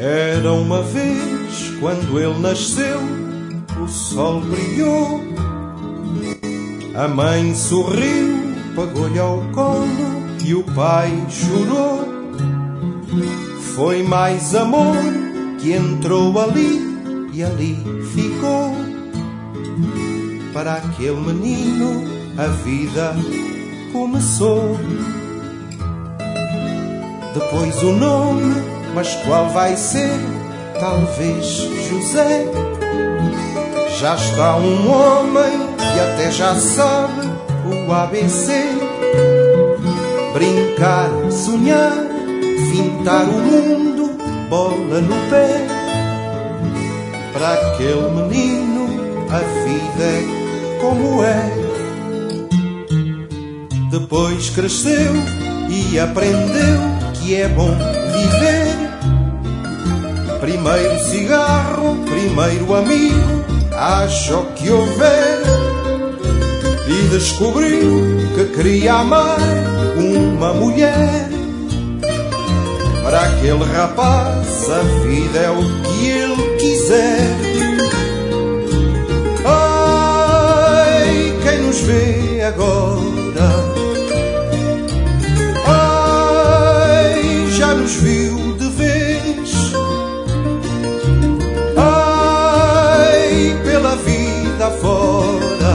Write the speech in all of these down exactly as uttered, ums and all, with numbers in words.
Era uma vez, quando ele nasceu, o sol brilhou, a mãe sorriu, pegou-lhe ao colo e o pai chorou. Foi mais amor que entrou ali e ali ficou. Para aquele menino a vida começou. Depois o nome, mas qual vai ser? Talvez José. Já está um homem e até já sabe o A B C. Brincar, sonhar, fintar o mundo, bola no pé. Para aquele menino a vida é como é. Depois cresceu e aprendeu que é bom viver. Primeiro cigarro, primeiro amigo, acha o que houver. E descobriu que queria amar uma mulher. Para aquele rapaz a vida é o que ele quiser. Ai, quem nos vê agora, ai, já nos viu de vez. Ai, pela vida fora,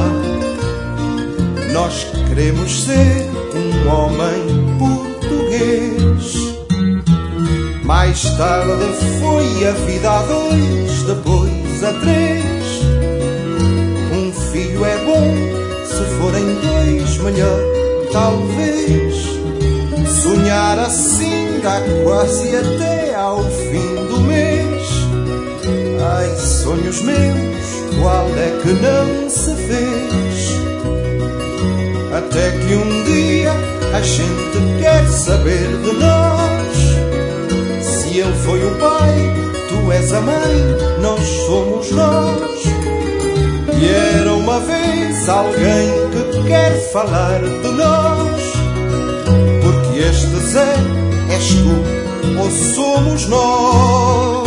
nós queremos ser um homem português. Mais tarde foi a vida a dois, depois a três. Um filho é bom, se forem dois, melhor talvez. Sonhar assim dá quase até ao fim do mês. Ai, sonhos meus, qual é que não se fez? Até que um dia a gente quer saber de nós. Se ele foi o pai, tu és a mãe, nós somos nós. E era uma vez alguém que quer falar de nós. Porque este Zé és tu ou somos nós?